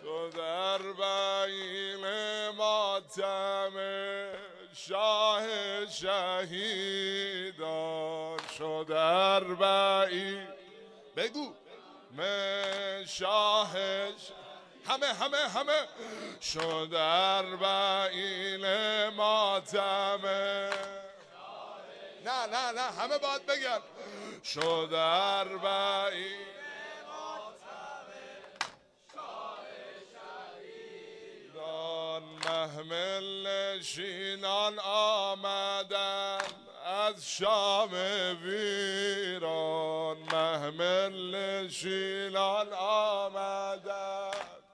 شد اربعین ماتم شاه شهیدان شد اربعین بگو شاه همه شد اربعین ماتم نه همه باید بگن شد اربعین محمل نشینان آمدن از شام ویران محمل نشینان آمدن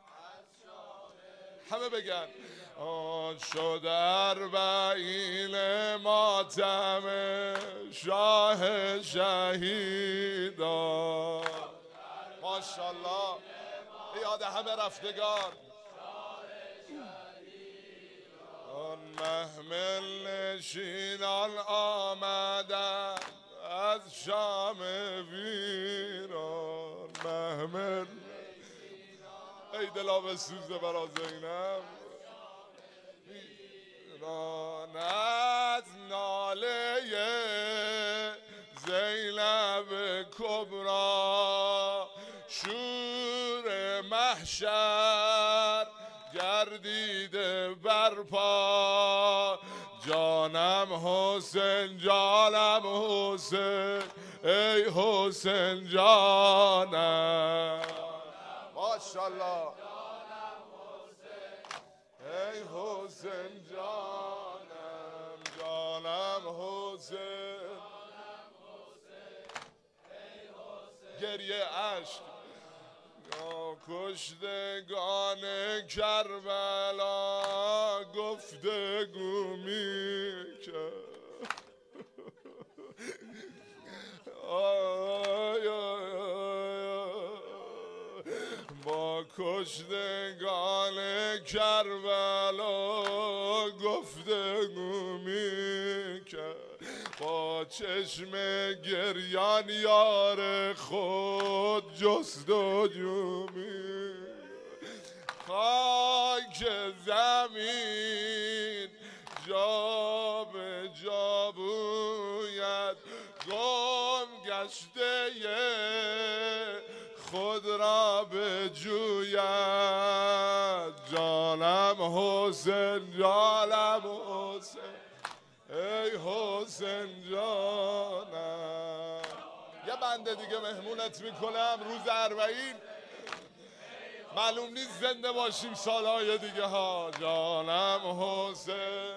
همه بگن شد اربعین ماتم شاه شهیدان ماشاءالله یاد همه رفتگار محمل نشینان آمدن از شام ویران محمل ای دلا بسوزه برا زینب ویران از ناله زینب کبرا شور محشر گردیده برپا جانم حسین ای حسین جانم ماشاءالله ای حسین جانم حسین گریه عشق کشتگان کربلا گفتگو میکرد با کشتگان کربلا گفتگو میکرد با چشم گریان یار خود جستجو می‌کرد خاک زمین جا به جا بوید گم گشته خود را بجوید جانم حسین ای حسین جانم یه بنده دیگه مهمونت میکنم روز اربعین معلوم نیست زنده باشیم سالهای دیگه ها جانم حسین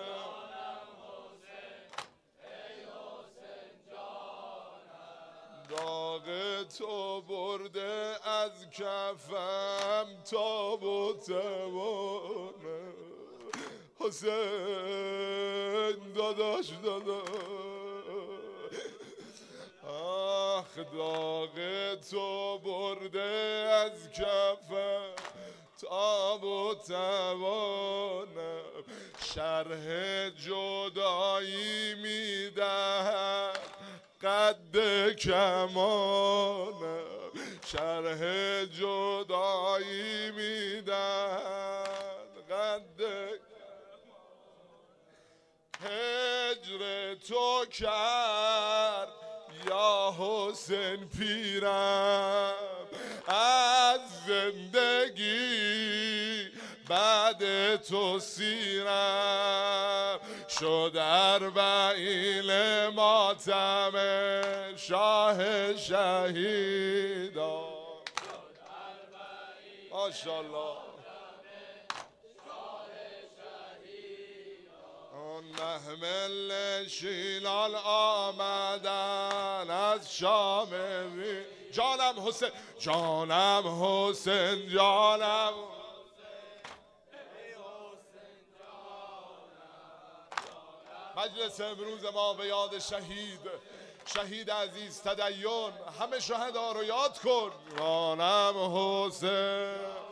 داغ تو برده از کفم تاب و توانم حسین داداش آخ داغ تو برده از کفم تاب و توانم شرح جدایی میدهد قد کمانم شرح جدایی میدهد قد هجر تو کرد یا حسین پیرم از زندگی بعد تو سیرم شد اربعین ماتم شاه شهیدان ماشاءالله محمل نشینان آمدن از شام جانم حسین جانم مجلس امروز ما به یاد شهید عزیز تدین همه شهدا رو یاد کن جانم حسین